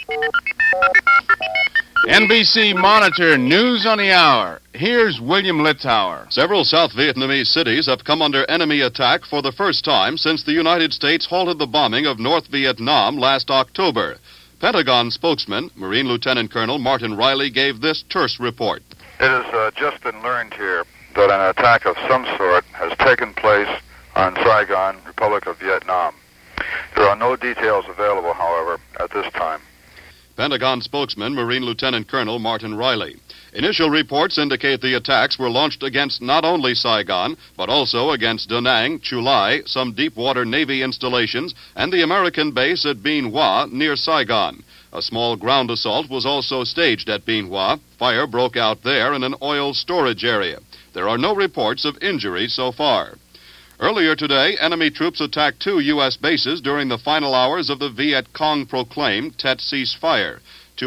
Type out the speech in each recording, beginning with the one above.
NBC Monitor News on the Hour. Here's William Littauer. Several South Vietnamese cities have come under enemy attack for the first time since the United States halted the bombing of North Vietnam last October. Pentagon spokesman, Marine Lieutenant Colonel Martin Riley, gave this terse report. It has just been learned here that an attack of some sort has taken place on Saigon, Republic of Vietnam. There are no details available, however, at this time. Pentagon spokesman, Marine Lieutenant Colonel Martin Riley. Initial reports indicate the attacks were launched against not only Saigon, but also against Da Nang, Chu Lai, some deep-water Navy installations, and the American base at Bien Hoa near Saigon. A small ground assault was also staged at Bien Hoa. Fire broke out there in an oil storage area. There are no reports of injuries so far. Earlier today, enemy troops attacked 2 U.S. bases during the final hours of the Viet Cong proclaimed Tet ceasefire.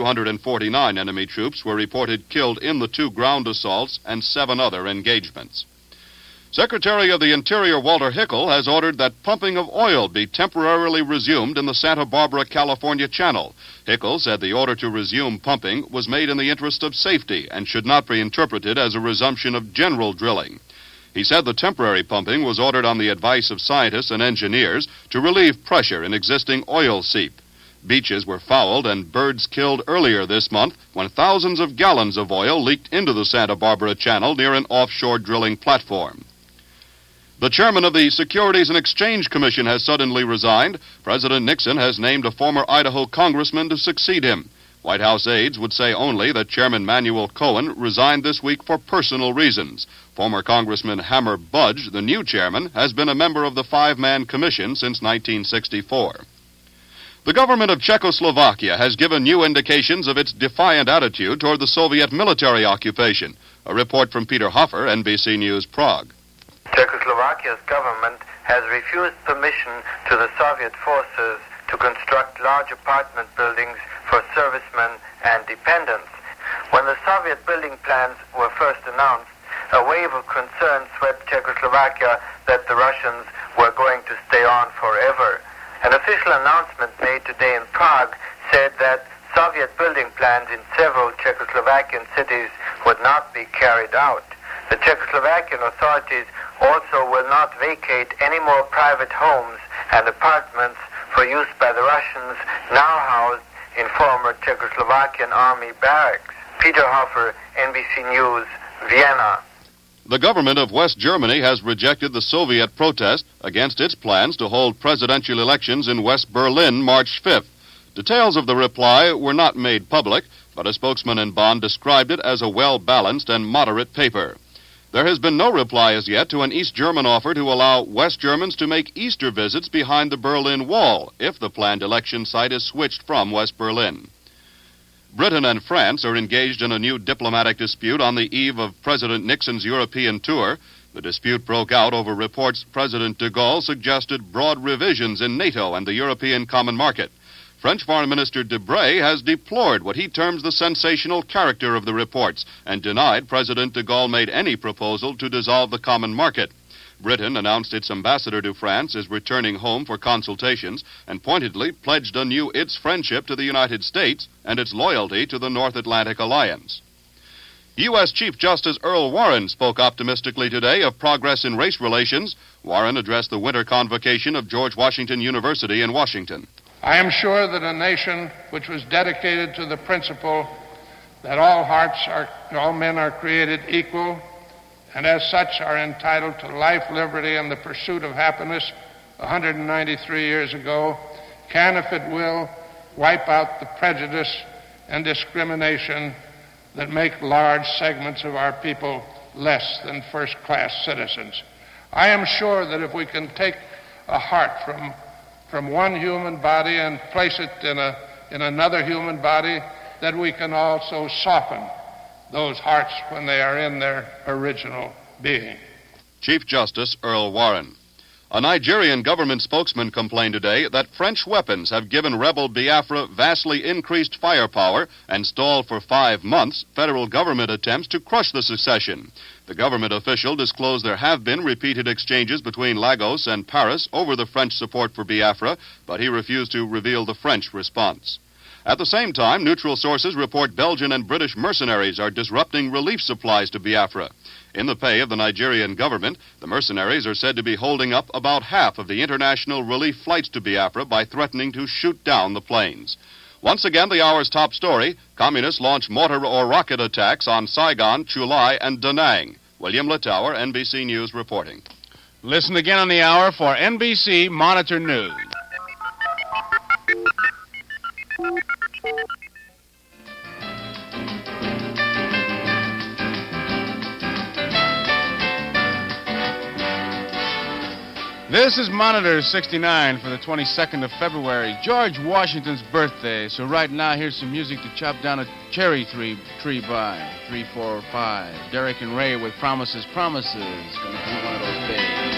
249 enemy troops were reported killed in the 2 ground assaults and 7 other engagements. Secretary of the Interior Walter Hickel has ordered that pumping of oil be temporarily resumed in the Santa Barbara, California Channel. Hickel said the order to resume pumping was made in the interest of safety and should not be interpreted as a resumption of general drilling. He said the temporary pumping was ordered on the advice of scientists and engineers to relieve pressure in existing oil seep. Beaches were fouled and birds killed earlier this month when thousands of gallons of oil leaked into the Santa Barbara Channel near an offshore drilling platform. The chairman of the Securities and Exchange Commission has suddenly resigned. President Nixon has named a former Idaho congressman to succeed him. White House aides would say only that Chairman Manuel Cohen resigned this week for personal reasons. Former Congressman Hammer Budge, the new chairman, has been a member of the 5-man commission since 1964. The government of Czechoslovakia has given new indications of its defiant attitude toward the Soviet military occupation. A report from Peter Hoffer, NBC News, Prague. Czechoslovakia's government has refused permission to the Soviet forces to construct large apartment buildings for servicemen and dependents. When the Soviet building plans were first announced, a wave of concern swept Czechoslovakia that the Russians were going to stay on forever. An official announcement made today in Prague said that Soviet building plans in several Czechoslovakian cities would not be carried out. The Czechoslovakian authorities also will not vacate any more private homes and apartments for use by the Russians now housed in former Czechoslovakian army barracks. Peter Hoffer, NBC News, Vienna. The government of West Germany has rejected the Soviet protest against its plans to hold presidential elections in West Berlin March 5th. Details of the reply were not made public, but a spokesman in Bonn described it as a well-balanced and moderate paper. There has been no reply as yet to an East German offer to allow West Germans to make Easter visits behind the Berlin Wall if the planned election site is switched from West Berlin. Britain and France are engaged in a new diplomatic dispute on the eve of President Nixon's European tour. The dispute broke out over reports President de Gaulle suggested broad revisions in NATO and the European Common Market. French Foreign Minister Debré has deplored what he terms the sensational character of the reports and denied President de Gaulle made any proposal to dissolve the common market. Britain announced its ambassador to France is returning home for consultations and pointedly pledged anew its friendship to the United States and its loyalty to the North Atlantic Alliance. U.S. Chief Justice Earl Warren spoke optimistically today of progress in race relations. Warren addressed the winter convocation of George Washington University in Washington. I am sure that a nation which was dedicated to the principle that all men are created equal and as such are entitled to life, liberty, and the pursuit of happiness 193 years ago, can, if it will, wipe out the prejudice and discrimination that make large segments of our people less than first-class citizens. I am sure that if we can take a heart from one human body and place it in another human body, that we can also soften those hearts when they are in their original being. Chief Justice Earl Warren. A Nigerian government spokesman complained today that French weapons have given rebel Biafra vastly increased firepower and stalled for 5 months federal government attempts to crush the secession. The government official disclosed there have been repeated exchanges between Lagos and Paris over the French support for Biafra, but he refused to reveal the French response. At the same time, neutral sources report Belgian and British mercenaries are disrupting relief supplies to Biafra. In the pay of the Nigerian government, the mercenaries are said to be holding up about half of the international relief flights to Biafra by threatening to shoot down the planes. Once again, the hour's top story, communists launch mortar or rocket attacks on Saigon, Chulai, and Da Nang. William Littauer, NBC News reporting. Listen again on the hour for NBC Monitor News. This is Monitor 69 for the 22nd of February, George Washington's birthday. So right now, here's some music to chop down a cherry tree by. 3, 4, 5. Derek and Ray with Promises, Promises. Gonna be one of those days.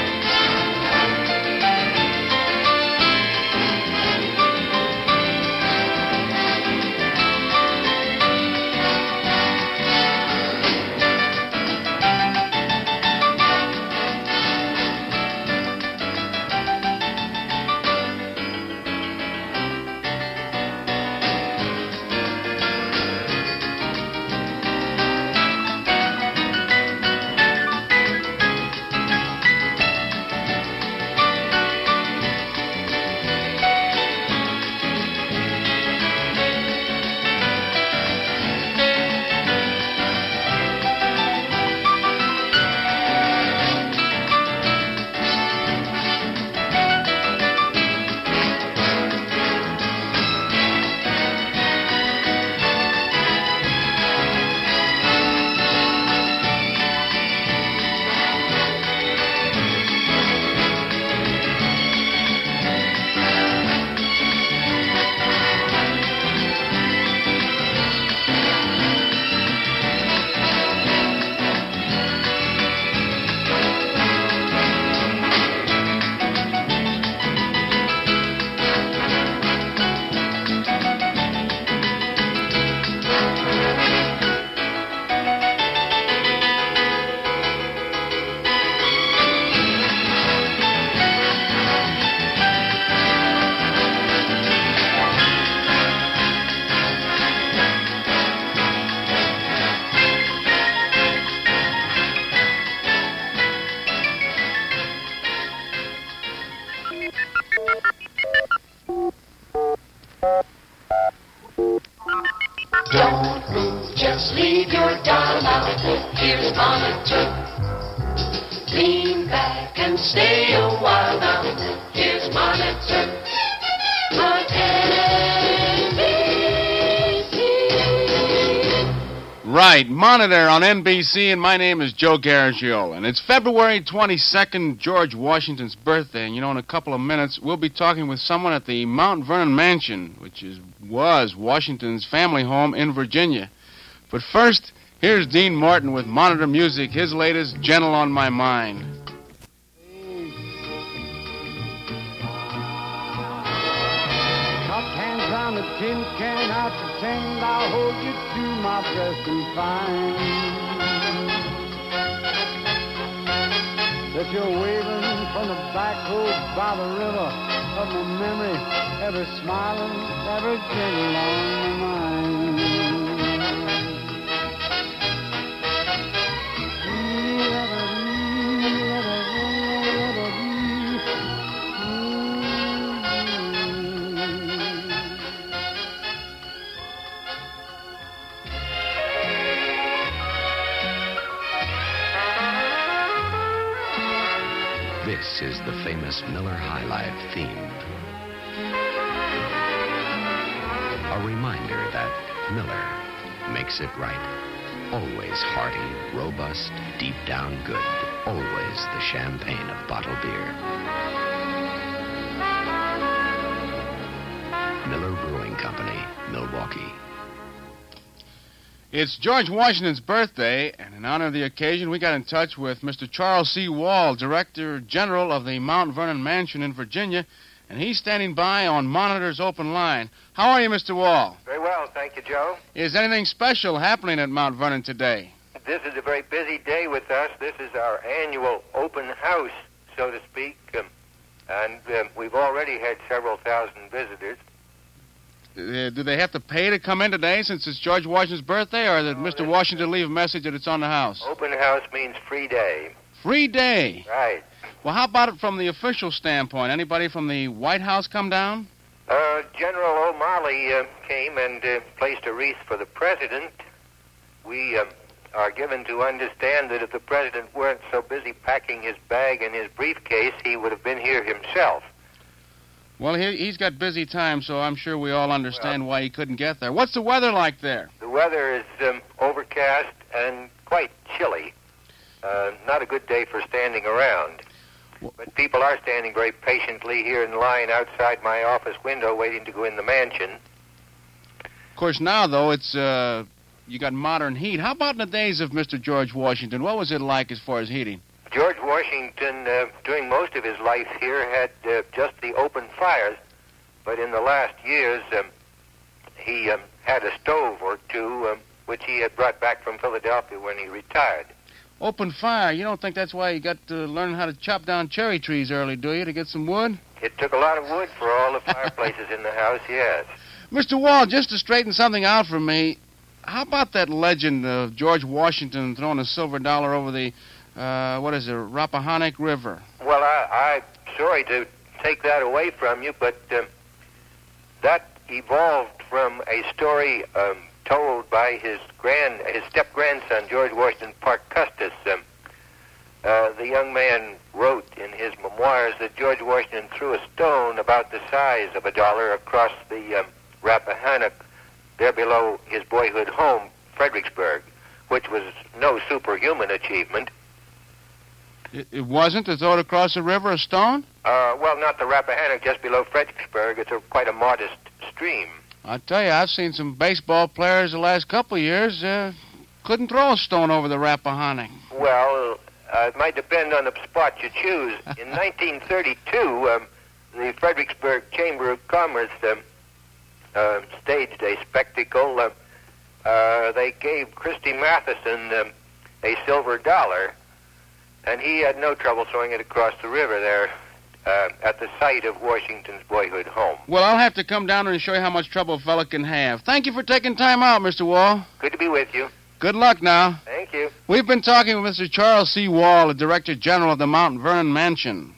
Just leave your dial out. Here's Monitor. Lean back and stay a while now. Here's Monitor. On NBC. Right, Monitor on NBC, and my name is Joe Garagiola. And it's February 22nd, George Washington's birthday. And, in a couple of minutes, we'll be talking with someone at the Mount Vernon Mansion, which was Washington's family home in Virginia. But first, here's Dean Martin with Monitor Music, his latest, Gentle on My Mind. Soft hands on the tin can, I pretend I'll hold you to my breast and find that you're waving from the back road by the river of my memory, ever smiling, ever gentle on my mind. This is the famous Miller High Life theme. A reminder that Miller makes it right. Always hearty, robust, deep down good. Always the champagne of bottled beer. Miller Brewing Company, Milwaukee. It's George Washington's birthday, and in honor of the occasion, we got in touch with Mr. Charles C. Wall, Director General of the Mount Vernon Mansion in Virginia, and he's standing by on Monitor's open line. How are you, Mr. Wall? Very well, thank you, Joe. Is anything special happening at Mount Vernon today? This is a very busy day with us. This is our annual open house, so to speak, and we've already had several thousand visitors. Do they have to pay to come in today since it's George Washington's birthday, or did Mr. Washington leave a message that it's on the house? Open house means free day. Free day? Right. Well, how about it from the official standpoint? Anybody from the White House come down? General O'Malley came and placed a wreath for the president. We are given to understand that if the president weren't so busy packing his bag and his briefcase, he would have been here himself. Well, he's got busy time, so I'm sure we all understand why he couldn't get there. What's the weather like there? The weather is overcast and quite chilly. Not a good day for standing around. But people are standing very patiently here in line outside my office window waiting to go in the mansion. Of course, now, though, it's you got modern heat. How about in the days of Mr. George Washington? What was it like as far as heating? George Washington, during most of his life here, had just the open fires. But in the last years, he had a stove or two, which he had brought back from Philadelphia when he retired. Open fire? You don't think that's why you got to learn how to chop down cherry trees early, do you, to get some wood? It took a lot of wood for all the fireplaces in the house, yes. Mr. Wall, just to straighten something out for me, how about that legend of George Washington throwing a silver dollar over the, Rappahannock River? Well, I'm sorry to take that away from you, but that evolved from a story told by his step-grandson, George Washington Parke Custis. The young man wrote in his memoirs that George Washington threw a stone about the size of a dollar across the Rappahannock, there below his boyhood home, Fredericksburg, which was no superhuman achievement. It wasn't to throw it across the river, a stone? Well, not the Rappahannock, just below Fredericksburg. It's quite a modest stream. I tell you, I've seen some baseball players the last couple of years couldn't throw a stone over the Rappahannock. Well, it might depend on the spot you choose. In 1932, the Fredericksburg Chamber of Commerce staged a spectacle. They gave Christy Matheson a silver dollar, and he had no trouble throwing it across the river there at the site of Washington's boyhood home. Well, I'll have to come down and show you how much trouble a fella can have. Thank you for taking time out, Mr. Wall. Good to be with you. Good luck now. Thank you. We've been talking with Mr. Charles C. Wall, the Director General of the Mount Vernon Mansion.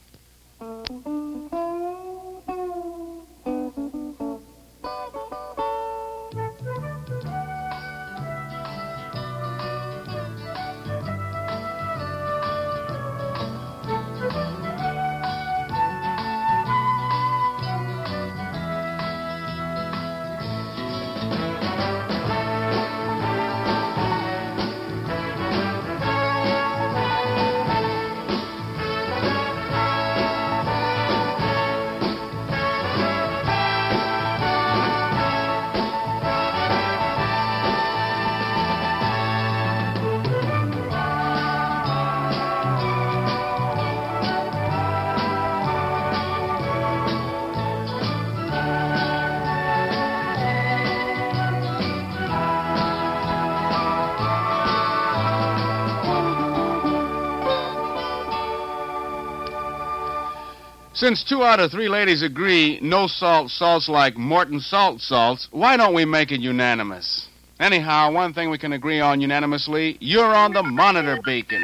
Since 2 out of 3 ladies agree no salt salts like Morton salt salts, why don't we make it unanimous? Anyhow, one thing we can agree on unanimously, you're on the monitor beacon.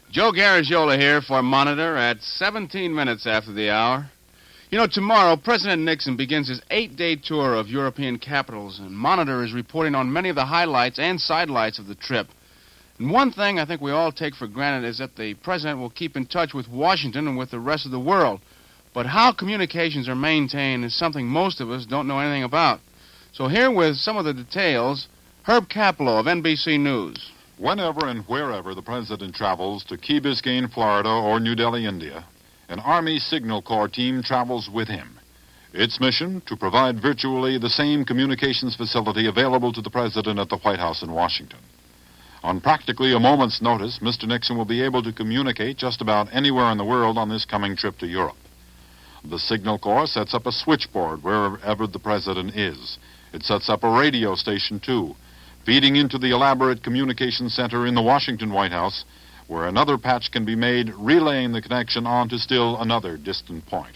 Joe Garagiola here for Monitor at 17 minutes after the hour. You know, tomorrow, President Nixon begins his 8-day tour of European capitals, and Monitor is reporting on many of the highlights and sidelights of the trip. And one thing I think we all take for granted is that the President will keep in touch with Washington and with the rest of the world. But how communications are maintained is something most of us don't know anything about. So here with some of the details, Herb Kaplow of NBC News. Whenever and wherever the President travels to Key Biscayne, Florida, or New Delhi, India, an Army Signal Corps team travels with him. Its mission, to provide virtually the same communications facility available to the President at the White House in Washington. On practically a moment's notice, Mr. Nixon will be able to communicate just about anywhere in the world on this coming trip to Europe. The Signal Corps sets up a switchboard wherever the President is. It sets up a radio station, too, feeding into the elaborate communication center in the Washington White House, where another patch can be made, relaying the connection on to still another distant point.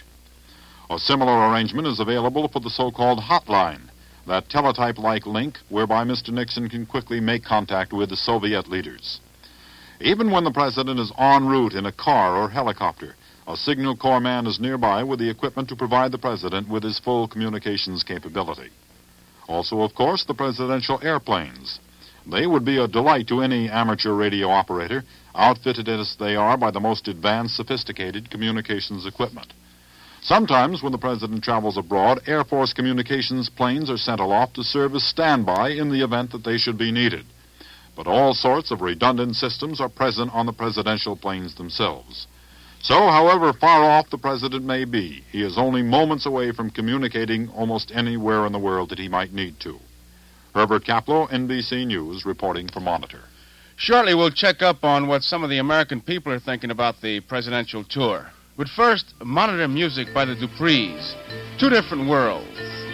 A similar arrangement is available for the so-called hotline, that teletype-like link whereby Mr. Nixon can quickly make contact with the Soviet leaders. Even when the President is en route in a car or helicopter, a Signal Corps man is nearby with the equipment to provide the President with his full communications capability. Also, of course, the presidential airplanes. They would be a delight to any amateur radio operator, outfitted as they are by the most advanced, sophisticated communications equipment. Sometimes, when the President travels abroad, Air Force communications planes are sent aloft to serve as standby in the event that they should be needed. But all sorts of redundant systems are present on the presidential planes themselves. So, however far off the President may be, he is only moments away from communicating almost anywhere in the world that he might need to. Herbert Kaplow, NBC News, reporting for Monitor. Shortly, we'll check up on what some of the American people are thinking about the presidential tour. But first, Monitor music by the Duprees. Two Different Worlds.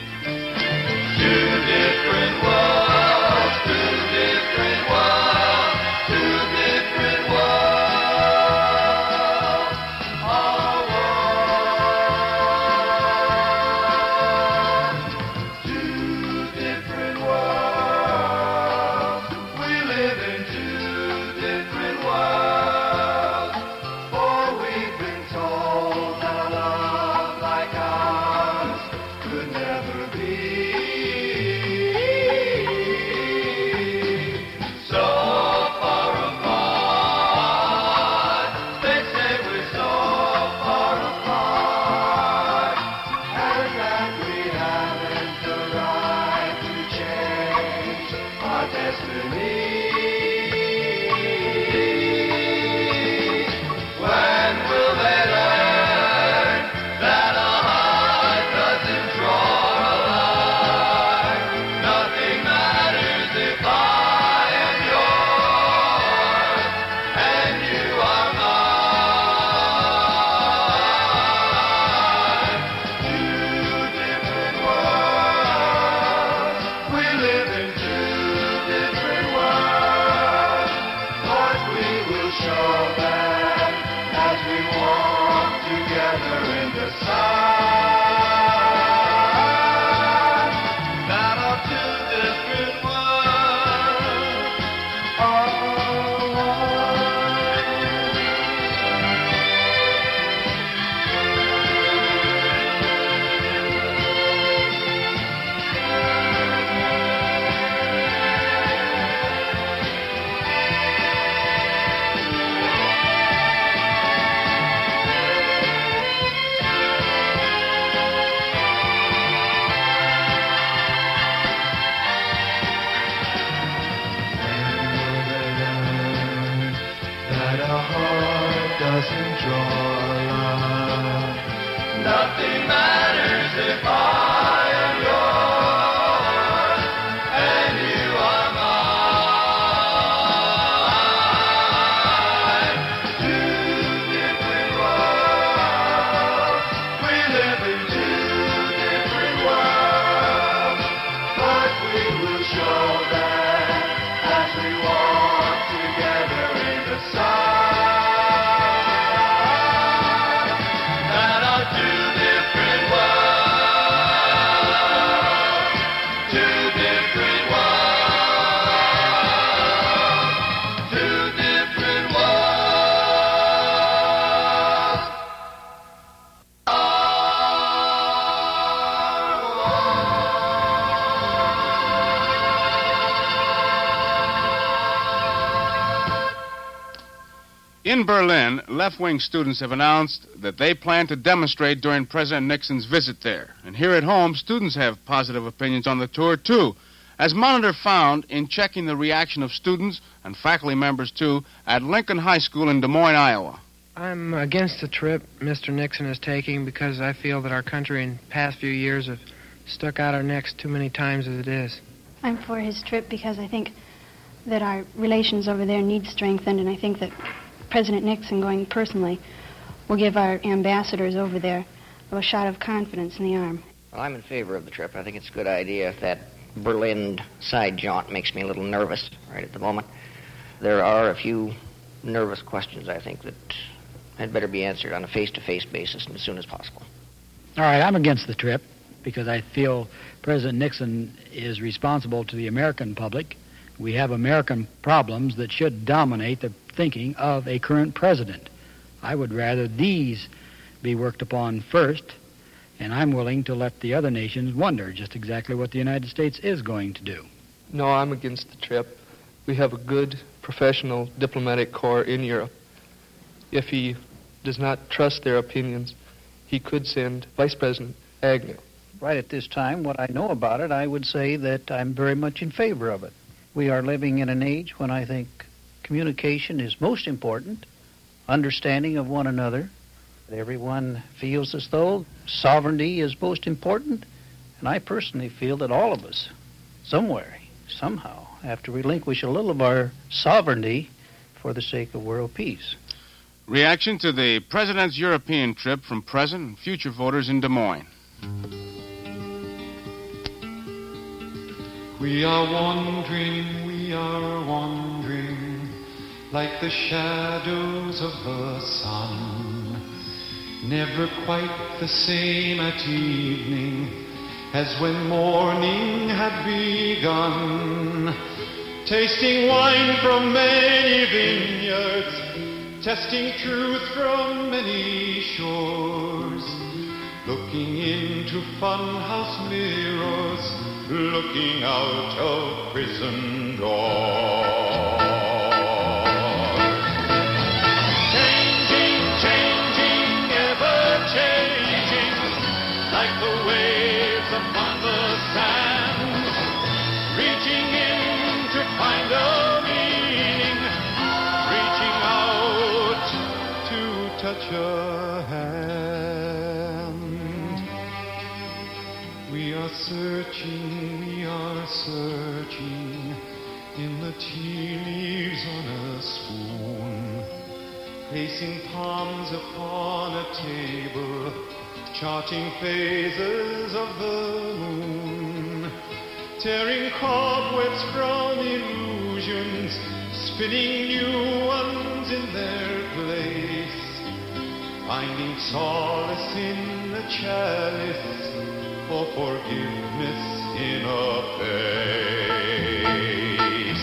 Two different worlds, two different worlds, two different worlds. Our world. Two different worlds. We live in two different worlds. For we've been told that a love like ours could never be. So far apart, they say we're so far apart, and that we haven't the right to change our destiny. When will they learn that a heart doesn't draw a line? Nothing matters if I am yours and you are mine. Two different worlds. We live in two different worlds, but we will show them as we walk together in the sun. That our two different worlds are that a heart doesn't draw a line. Nothing matters if I am yours and you are mine. Two different worlds. We live in two different worlds, but we will show them as we walk together in the sun. That our two different worlds In Berlin, left-wing students have announced that they plan to demonstrate during President Nixon's visit there. And here at home, students have positive opinions on the tour, too, as Monitor found in checking the reaction of students and faculty members, too, at Lincoln High School in Des Moines, Iowa. I'm against the trip Mr. Nixon is taking because I feel that our country in the past few years have stuck out our necks too many times as it is. I'm for his trip because I think that our relations over there need strengthened, and I think that President Nixon going personally will give our ambassadors over there a shot of confidence in the arm. Well, I'm in favor of the trip. I think it's a good idea. That Berlin side jaunt makes me a little nervous right at the moment. There are a few nervous questions, I think, that had better be answered on a face-to-face basis and as soon as possible. All right, I'm against the trip because I feel President Nixon is responsible to the American public. We have American problems that should dominate the thinking of a current president. I would rather these be worked upon first, and I'm willing to let the other nations wonder just exactly what the United States is going to do. No, I'm against the trip. We have a good professional diplomatic corps in Europe. If he does not trust their opinions, he could send Vice President Agnew. Right at this time, what I know about it, I would say that I'm very much in favor of it. We are living in an age when I think communication is most important, understanding of one another. Everyone feels as though sovereignty is most important, and I personally feel that all of us, somewhere, somehow, have to relinquish a little of our sovereignty for the sake of world peace. Reaction to the President's European trip from present and future voters in Des Moines. We are wandering, like the shadows of the sun, never quite the same at evening as when morning had begun, tasting wine from many vineyards, testing truth from many shores, looking into funhouse mirrors, looking out of prison doors. Changing, changing, ever changing, like the waves upon the sand, reaching in to find a meaning, reaching out to touch a hand. We are searching in the tea leaves on a spoon, placing palms upon a table, charting phases of the moon, tearing cobwebs from illusions, spinning new ones in their place, finding solace in the chalice for forgiveness in a face.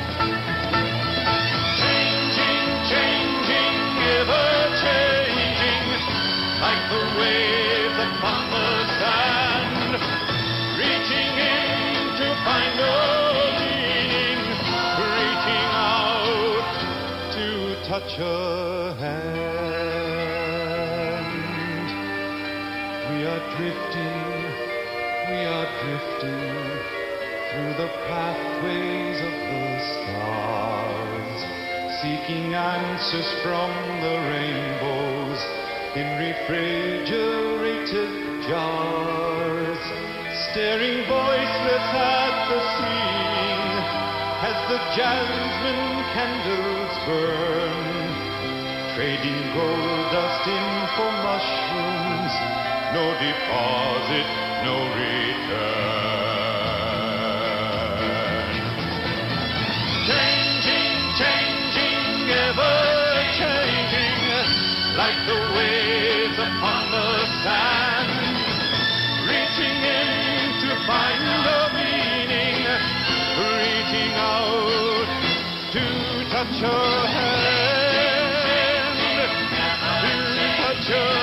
Changing, changing, ever changing, like the waves upon the sand, reaching in to find a meaning, reaching out to touch a hand. We are drifting through the pathways of the stars, seeking answers from the rainbows in refrigerated jars, staring voiceless at the ceiling as the jasmine candles burn, trading gold dust in for mushrooms, no deposit, no return. Changing, changing, ever changing, like the waves upon the sand, reaching in to find a meaning, reaching out to touch your hand, to touch your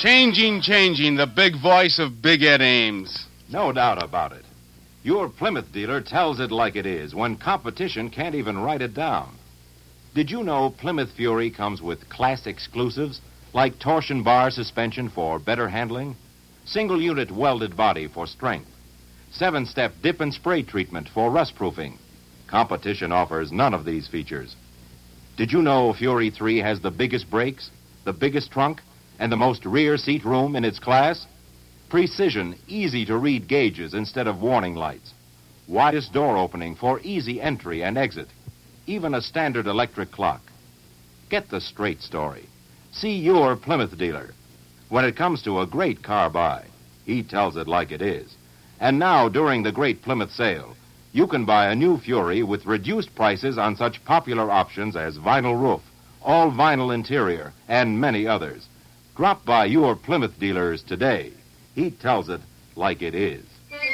Changing, the big voice of Big Ed Ames. No doubt about it. Your Plymouth dealer tells it like it is when competition can't even write it down. Did you know Plymouth Fury comes with class exclusives like torsion bar suspension for better handling, single unit welded body for strength, 7-step dip and spray treatment for rust proofing? Competition offers none of these features. Did you know Fury 3 has the biggest brakes, the biggest trunk, and the most rear seat room in its class? Precision, easy-to-read gauges instead of warning lights. Widest door opening for easy entry and exit. Even a standard electric clock. Get the straight story. See your Plymouth dealer. When it comes to a great car buy, he tells it like it is. And now, during the Great Plymouth Sale, you can buy a new Fury with reduced prices on such popular options as vinyl roof, all vinyl interior, and many others. Drop by your Plymouth dealers today. He tells it like it is.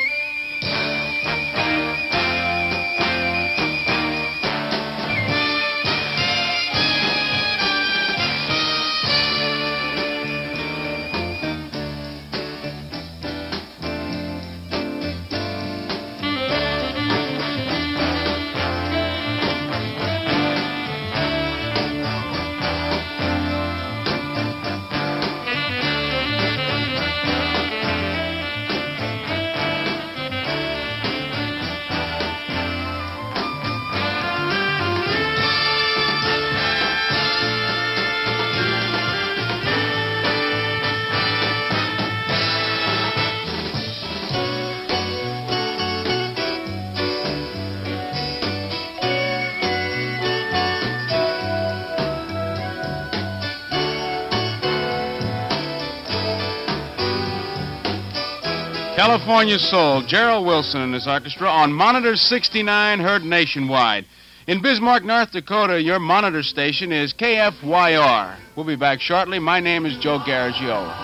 California Soul, Gerald Wilson and his orchestra on Monitor 69, heard nationwide. In Bismarck, North Dakota, your monitor station is KFYR. We'll be back shortly. My name is Joe Garagiola.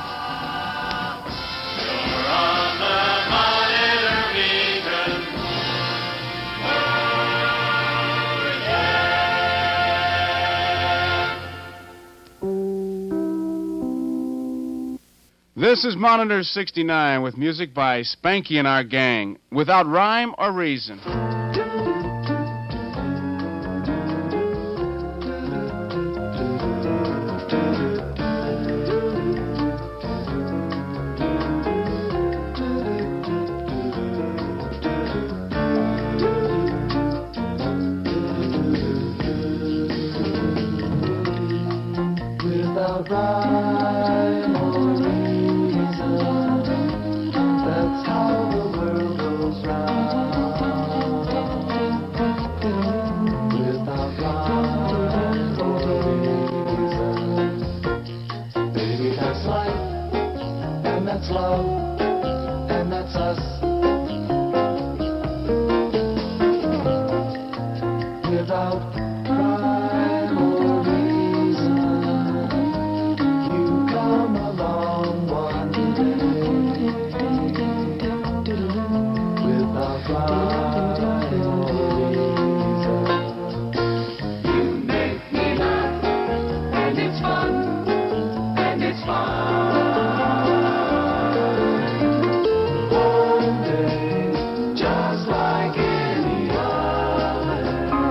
This is Monitor 69 with music by Spanky and our gang, without rhyme or reason. Without rhyme or that's how the world goes round. Without rhyme or reason. Baby, that's life, and that's love, and that's us. Without rhyme or reason, you come along one day. You make me laugh, and it's fun, and it's fun. One day, just like any other,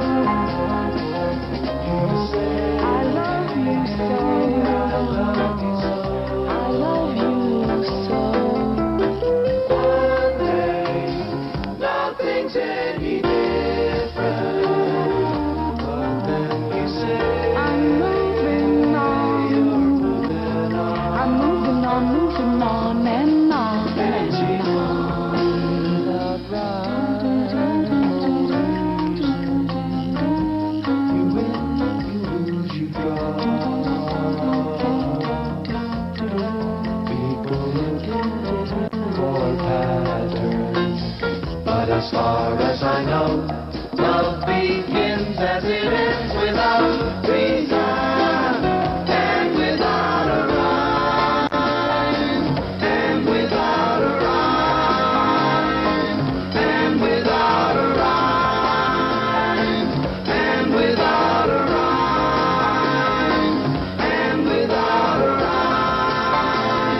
you say, I love you so, I love you so, I love you so. One day, nothing's any different. But then you say, I'm moving on, you're moving on, I'm moving on and on and on. Without rhyme, you win, you lose, you draw. People look for patterns, but as far as I know, love begins as it ends without reason and without a rhyme, and without a rhyme, and without a rhyme, and without a rhyme, and without a rhyme,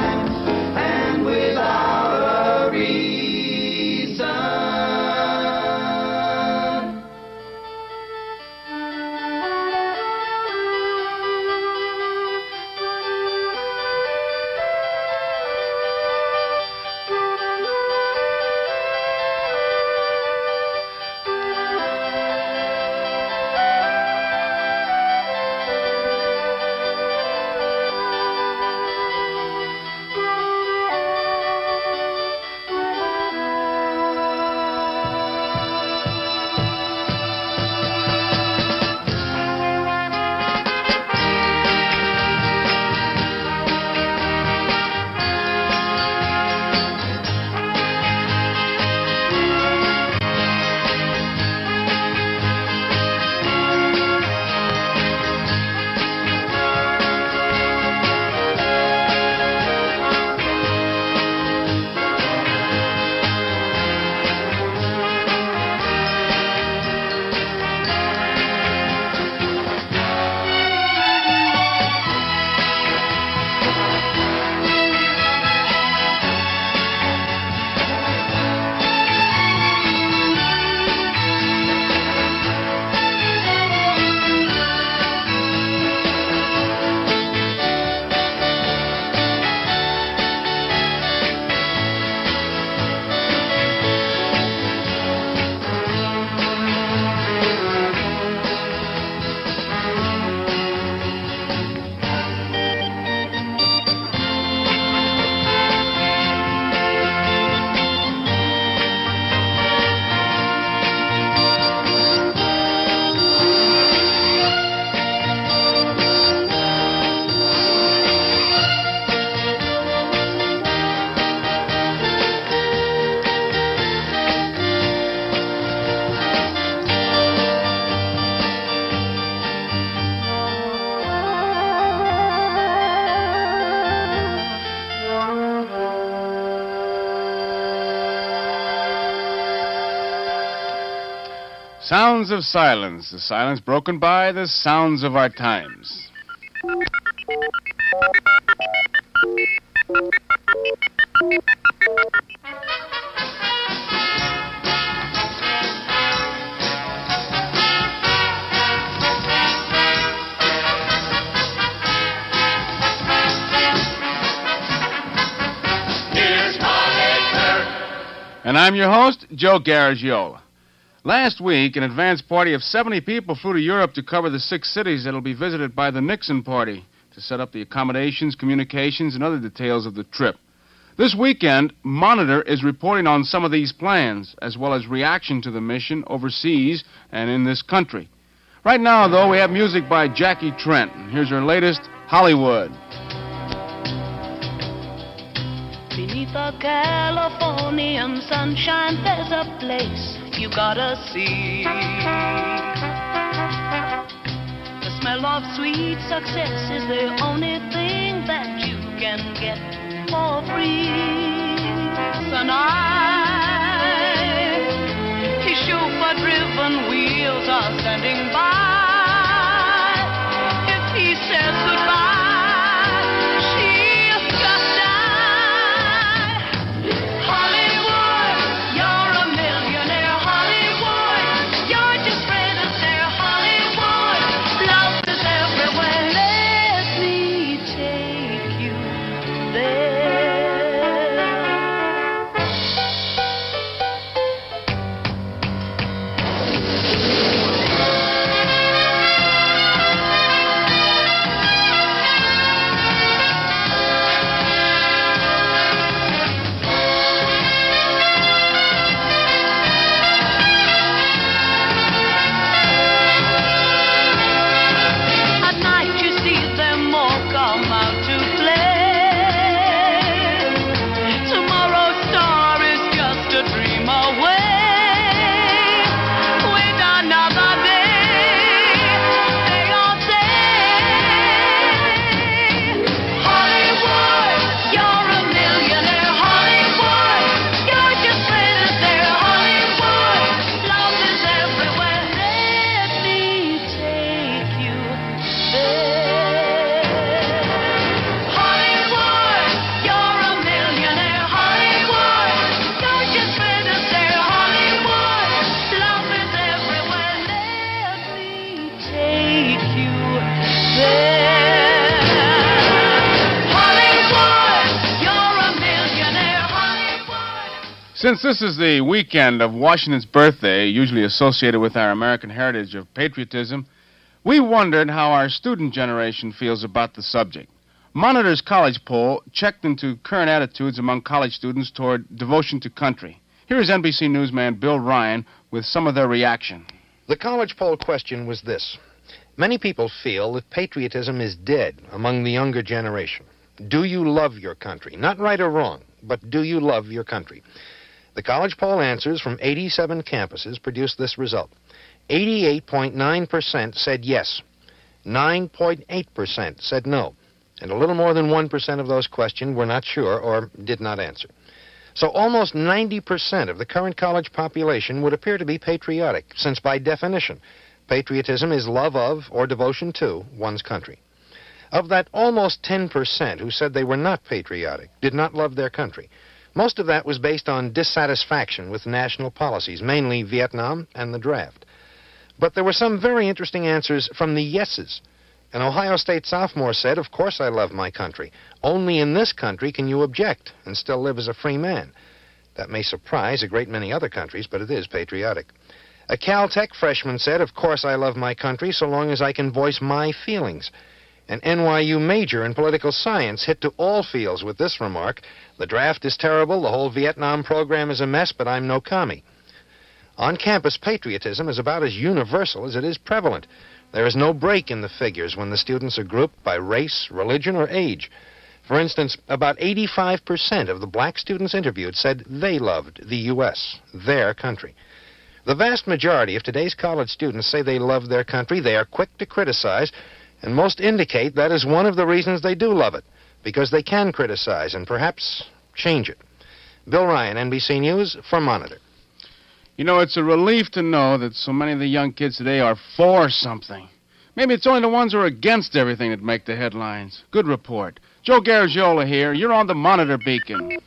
Sounds of silence, the silence broken by the sounds of our times. And I'm your host, Joe Garagiola. Last week, an advance party of 70 people flew to Europe to cover the 6 cities that will be visited by the Nixon party to set up the accommodations, communications, and other details of the trip. This weekend, Monitor is reporting on some of these plans, as well as reaction to the mission overseas and in this country. Right now, though, we have music by Jackie Trent. And here's her latest, Hollywood. Beneath the Californian sunshine, there's a place you gotta see. The smell of sweet success is the only thing that you can get for free. Tonight, his chauffeur-driven wheels are standing by. If he says goodbye, Since this is the weekend of Washington's birthday, usually associated with our American heritage of patriotism, we wondered how our student generation feels about the subject. Monitor's college poll checked into current attitudes among college students toward devotion to country. Here is NBC newsman Bill Ryan with some of their reaction. The college poll question was this. Many people feel that patriotism is dead among the younger generation. Do you love your country? Not right or wrong, but do you love your country? The college poll answers from 87 campuses produced this result. 88.9% said yes. 9.8% said no. And a little more than 1% of those questioned were not sure or did not answer. So almost 90% of the current college population would appear to be patriotic, since by definition, patriotism is love of or devotion to one's country. Of that almost 10% who said they were not patriotic, did not love their country, most of that was based on dissatisfaction with national policies, mainly Vietnam and the draft. But there were some very interesting answers from the yeses. An Ohio State sophomore said, "Of course I love my country. Only in this country can you object and still live as a free man." That may surprise a great many other countries, but it is patriotic. A Caltech freshman said, "Of course I love my country so long as I can voice my feelings." An NYU major in political science hit to all fields with this remark, "The draft is terrible, the whole Vietnam program is a mess, but I'm no commie." On campus, patriotism is about as universal as it is prevalent. There is no break in the figures when the students are grouped by race, religion, or age. For instance, about 85% of the black students interviewed said they loved the U.S., their country. The vast majority of today's college students say they love their country. They are quick to criticize, and most indicate that is one of the reasons they do love it, because they can criticize and perhaps change it. Bill Ryan, NBC News, for Monitor. You know, it's a relief to know that so many of the young kids today are for something. Maybe it's only the ones who are against everything that make the headlines. Good report. Joe Garagiola here. You're on the Monitor Beacon.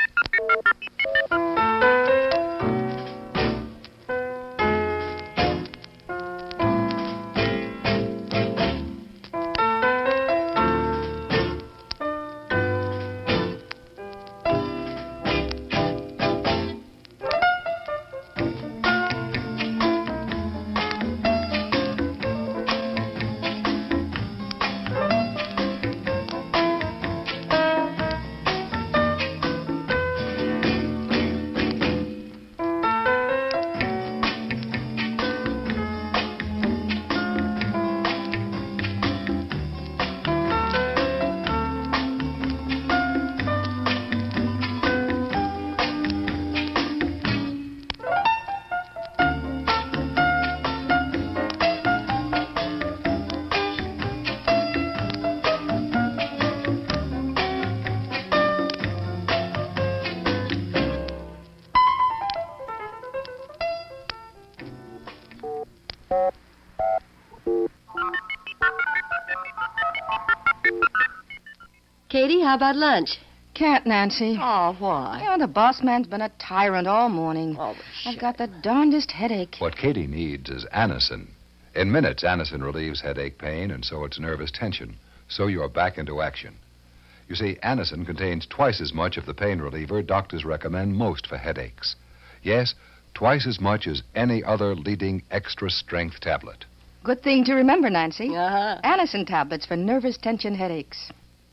Katie, how about lunch? Can't, Nancy. Oh, why? Yeah, the boss man's been a tyrant all morning. Oh, I've got the darndest headache. What Katie needs is Anacin. In minutes, Anacin relieves headache pain, and so it's nervous tension. So you're back into action. You see, Anacin contains twice as much of the pain reliever doctors recommend most for headaches. Yes, twice as much as any other leading extra-strength tablet. Good thing to remember, Nancy. Uh-huh. Anacin tablets for nervous tension headaches.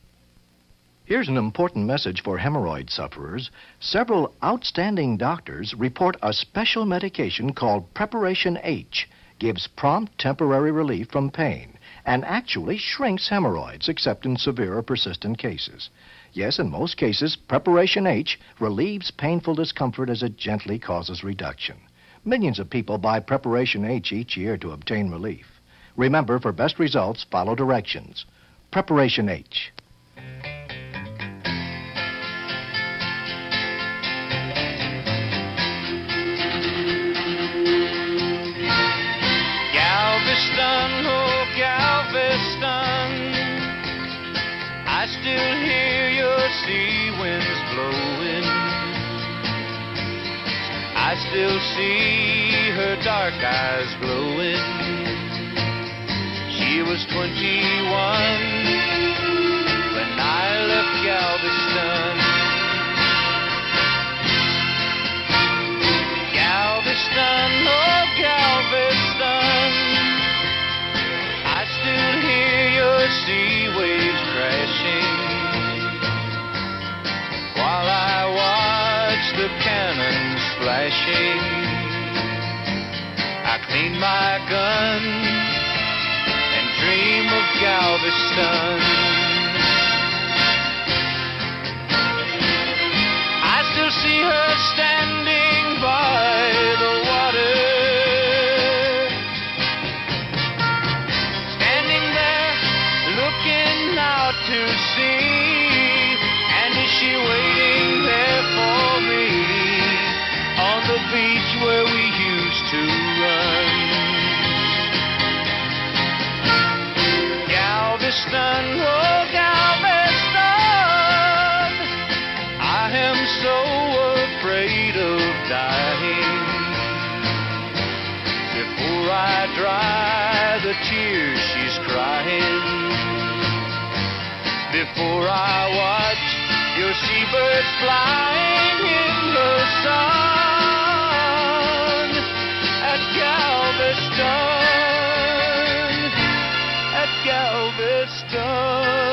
Here's an important message for hemorrhoid sufferers. Several outstanding doctors report a special medication called Preparation H gives prompt temporary relief from pain and actually shrinks hemorrhoids, except in severe or persistent cases. Yes, in most cases, Preparation H relieves painful discomfort as it gently causes reduction. Millions of people buy Preparation H each year to obtain relief. Remember, for best results, follow directions. Preparation H. Galveston, oh Galveston, I still hear your sea winds blowing. I still see her dark eyes glowing. She was 21 when I left Galveston. Galveston, oh Galveston, I still hear your sea waves crashing while I watch the cannons flashing. I clean my gun and dream of Galveston. I still see her standing by the water, standing there looking out to sea. And is she waiting there for me on the beach where we used to run? Galveston, oh Galveston, I am so afraid of dying. Before I dry the tears she's crying, before I watch your seabirds flying in the sun at Galveston, at Galveston.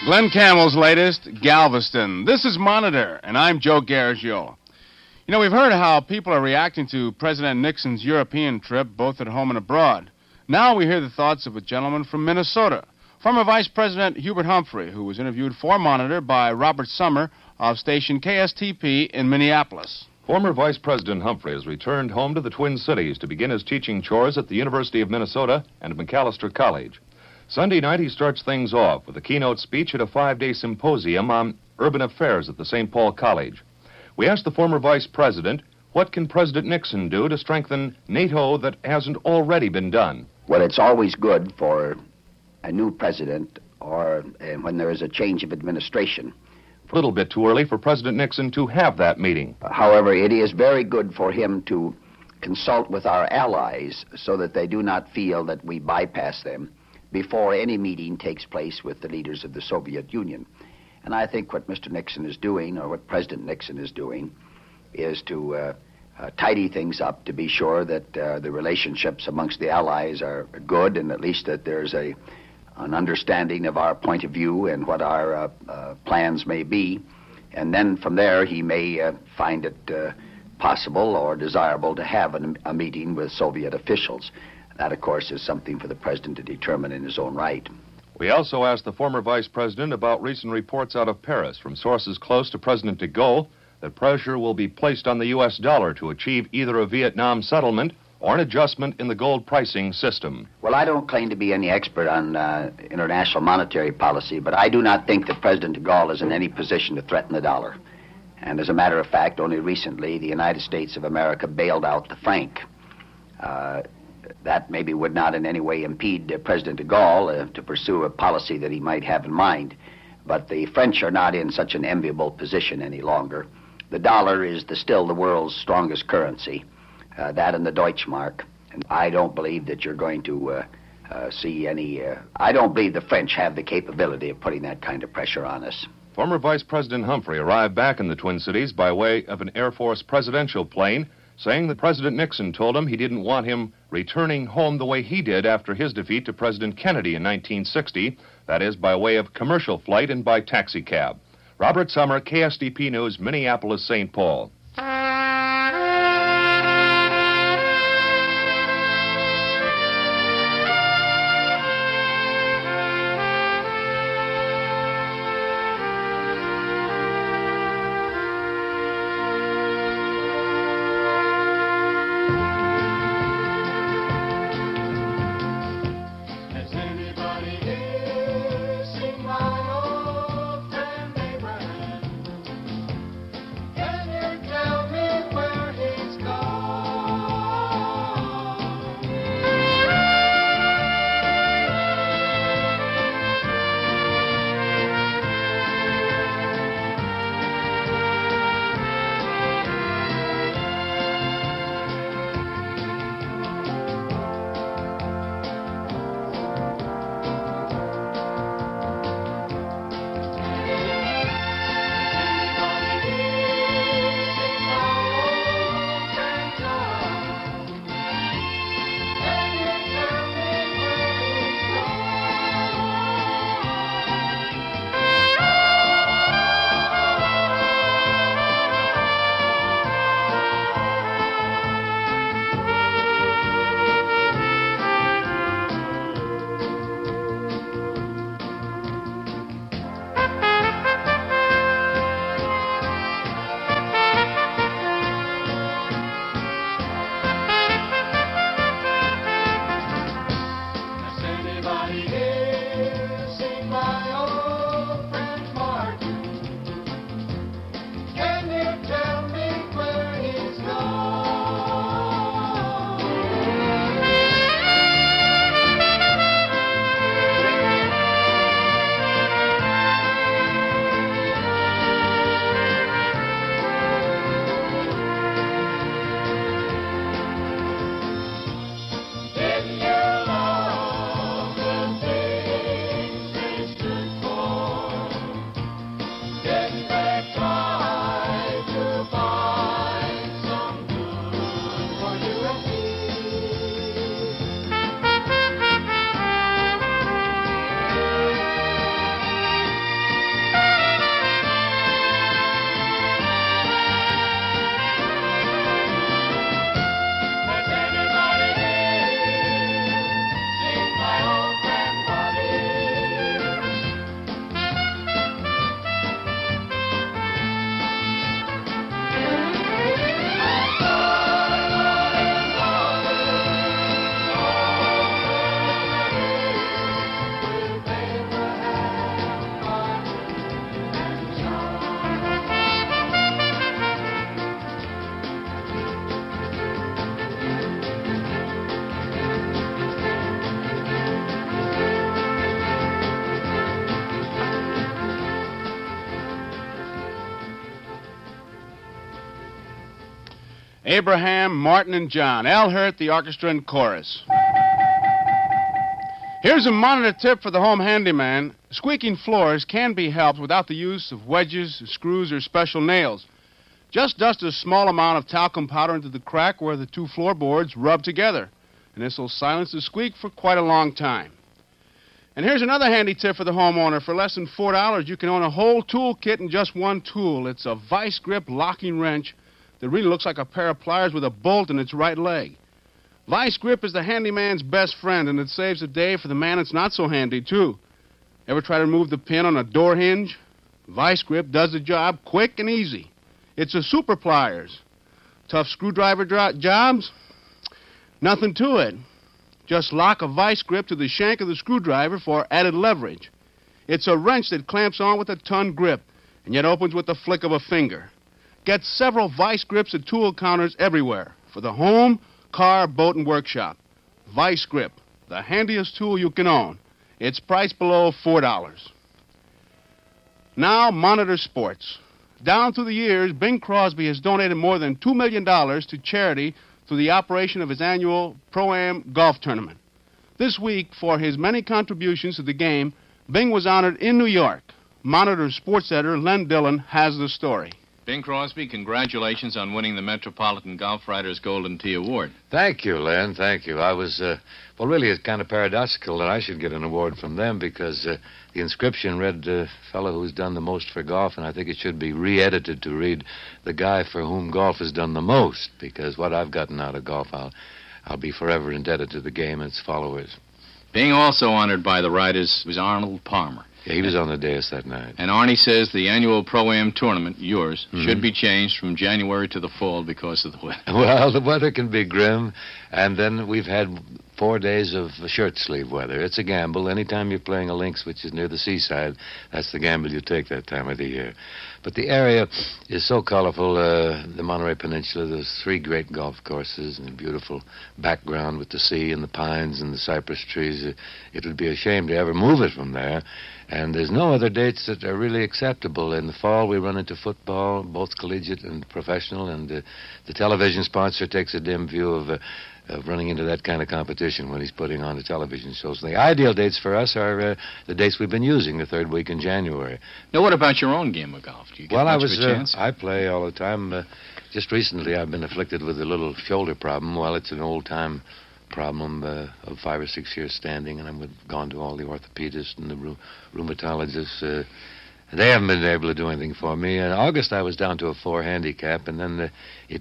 Glenn Campbell's latest, Galveston. This is Monitor, and I'm Joe Garagiola. You know, we've heard how people are reacting to President Nixon's European trip, both at home and abroad. Now we hear the thoughts of a gentleman from Minnesota, former Vice President Hubert Humphrey, who was interviewed for Monitor by Robert Summer of station KSTP in Minneapolis. Former Vice President Humphrey has returned home to the Twin Cities to begin his teaching chores at the University of Minnesota and Macalester College. Sunday night, he starts things off with a keynote speech at a 5-day symposium on urban affairs at the St. Paul College. We asked the former vice president, what can President Nixon do to strengthen NATO that hasn't already been done? Well, it's always good for a new president or when there is a change of administration. A little bit too early for President Nixon to have that meeting. However, it is very good for him to consult with our allies so that they do not feel that we bypass them before any meeting takes place with the leaders of the Soviet Union. And I think what Mr. Nixon is doing, or what President Nixon is doing, is to tidy things up to be sure that the relationships amongst the allies are good, and at least that there's an understanding of our point of view and what our plans may be. And then from there, he may find it possible or desirable to have a meeting with Soviet officials. That, of course, is something for the president to determine in his own right. We also asked the former vice president about recent reports out of Paris from sources close to President de Gaulle that pressure will be placed on the U.S. dollar to achieve either a Vietnam settlement or an adjustment in the gold pricing system. Well, I don't claim to be any expert on international monetary policy, but I do not think that President de Gaulle is in any position to threaten the dollar. And as a matter of fact, only recently the United States of America bailed out the franc. That maybe would not in any way impede President de Gaulle to pursue a policy that he might have in mind. But the French are not in such an enviable position any longer. The dollar is still the world's strongest currency, that and the Deutschmark. And I don't believe that you're going to see any... I don't believe the French have the capability of putting that kind of pressure on us. Former Vice President Humphrey arrived back in the Twin Cities by way of an Air Force presidential plane, saying that President Nixon told him he didn't want him returning home the way he did after his defeat to President Kennedy in 1960, that is, by way of commercial flight and by taxicab. Robert Summer, KSTP News, Minneapolis, St. Paul. Can you Abraham, Martin, and John. Al Hurt, the orchestra and chorus. Here's a monitor tip for the home handyman. Squeaking floors can be helped without the use of wedges, screws, or special nails. Just dust a small amount of talcum powder into the crack where the two floorboards rub together, and this will silence the squeak for quite a long time. And here's another handy tip for the homeowner. For less than $4, you can own a whole tool kit in just one tool. It's a vice grip locking wrench that really looks like a pair of pliers with a bolt in its right leg. Vice grip is the handyman's best friend, and it saves the day for the man that's not so handy, too. Ever try to remove the pin on a door hinge? Vice grip does the job quick and easy. It's a super pliers. Tough screwdriver jobs? Nothing to it. Just lock a vice grip to the shank of the screwdriver for added leverage. It's a wrench that clamps on with a ton grip, and yet opens with the flick of a finger. Get several vice grips at tool counters everywhere for the home, car, boat, and workshop. Vice grip, the handiest tool you can own. It's priced below $4. Now, Monitor Sports. Down through the years, Bing Crosby has donated more than $2 million to charity through the operation of his annual Pro-Am golf tournament. This week, for his many contributions to the game, Bing was honored in New York. Monitor sports editor Len Dillon has the story. Bing Crosby, congratulations on winning the Metropolitan Golf Writers Golden Tee Award. Thank you, Len. Thank you. I was, really, it's kind of paradoxical that I should get an award from them because the inscription read fellow who's done the most for golf, and I think it should be re-edited to read the guy for whom golf has done the most, because what I've gotten out of golf, I'll be forever indebted to the game and its followers. Being also honored by the writers was Arnold Palmer. Yeah, he was on the dais that night. And Arnie says the annual Pro-Am tournament, yours, should be changed from January to the fall because of the weather. Well, the weather can be grim, and then we've had 4 days of shirt sleeve weather. It's a gamble. Anytime you're playing a links which is near the seaside, that's the gamble you take that time of the year. But the area is so colorful, the Monterey Peninsula. There's 3 great golf courses and a beautiful background with the sea and the pines and the cypress trees. It would be a shame to ever move it from there. And there's no other dates that are really acceptable. In the fall, we run into football, both collegiate and professional, and the television sponsor takes a dim view of running into that kind of competition when he's putting on the television shows. The ideal dates for us are the dates we've been using, the 3rd week in January. Now, what about your own game of golf? Do you get much of a chance? I play all the time. Just recently, I've been afflicted with a little shoulder problem. Well, it's an old-time problem of 5 or 6 years standing, and I've gone to all the orthopedists and the rheumatologists. They haven't been able to do anything for me. In August, I was down to a 4 handicap, and then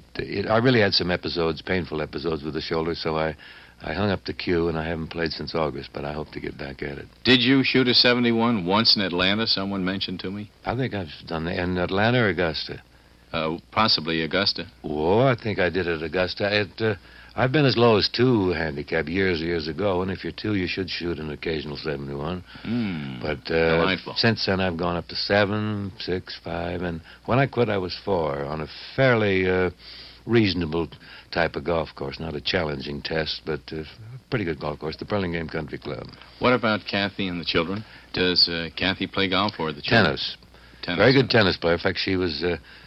I really had some painful episodes with the shoulder, so I hung up the cue, and I haven't played since August, but I hope to get back at it. Did you shoot a 71 once in Atlanta, someone mentioned to me? I think I've done that in Atlanta or Augusta. Possibly Augusta. Oh, I think I did it at Augusta. I've been as low as 2 handicap years ago, and if you're 2, you should shoot an occasional 71. But delightful. Since then, I've gone up to 7, 6, 5, and when I quit, I was 4 on a fairly reasonable type of golf course. Not a challenging test, but a pretty good golf course, the Burlingame Country Club. What about Kathy and the children? Does Kathy play golf or the children? Tennis. Very good tennis player. In fact, she was...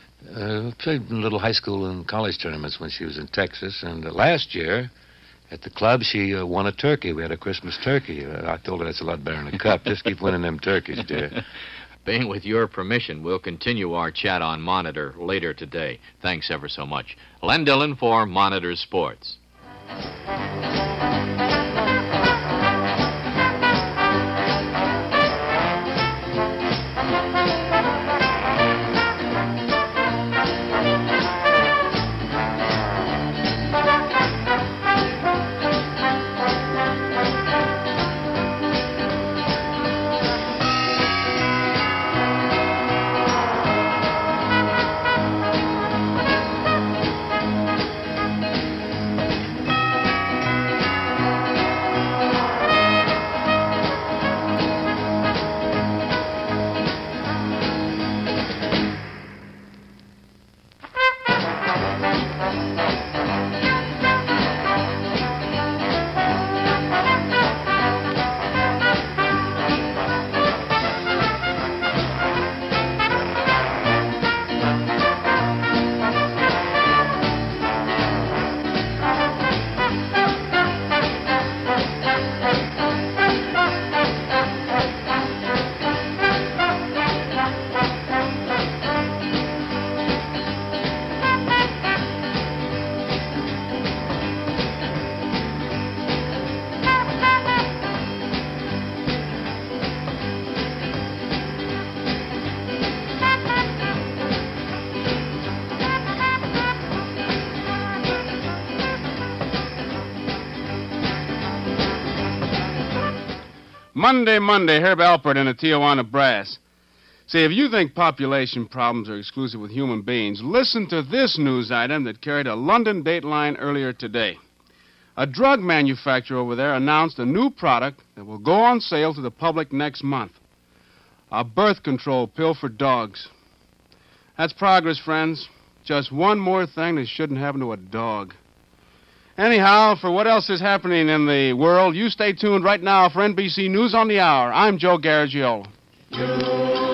played in little high school and college tournaments when she was in Texas. And last year, at the club, she won a turkey. We had a Christmas turkey. I told her that's a lot better than a cup. Just keep winning them turkeys, dear. Bing, with your permission, we'll continue our chat on Monitor later today. Thanks ever so much. Len Dillon for Monitor Sports. Monday, Herb Alpert in the Tijuana Brass. See, if you think population problems are exclusive with human beings, listen to this news item that carried a London Dateline earlier today. A drug manufacturer over there announced a new product that will go on sale to the public next month. A birth control pill for dogs. That's progress, friends. Just one more thing that shouldn't happen to a dog. Anyhow, for what else is happening in the world, you stay tuned right now for NBC News on the Hour. I'm Joe Garagiola.